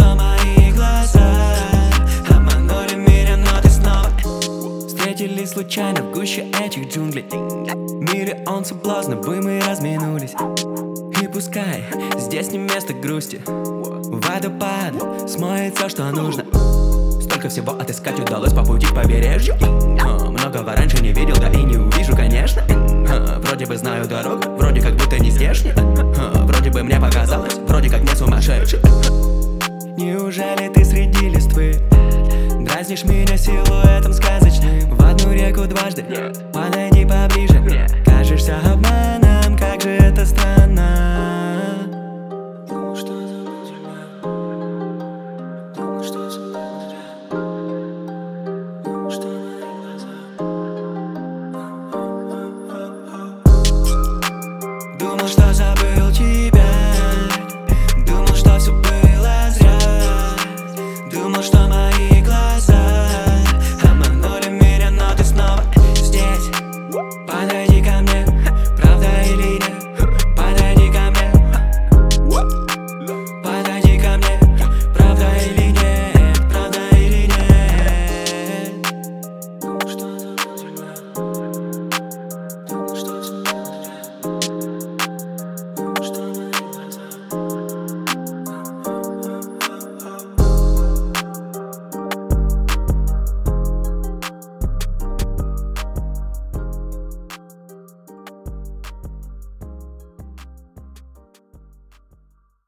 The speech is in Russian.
что мои глаза обманули меня, но ты снова. Встретились случайно в гуще этих джунглей. Миллион соблазнов, и мы разминулись. И пускай здесь не место грусти, водопад смоет все, что нужно. Столько всего отыскать удалось по пути к побережью. Многого раньше не видел, да и не увижу, конечно. Вроде бы знаю дорогу, вроде как будто не здешний. Вроде бы мне показалось, вроде как не сумасшедший. Неужели ты среди листвы дразнишь меня силуэтом сказочным? В одну реку дважды, подойди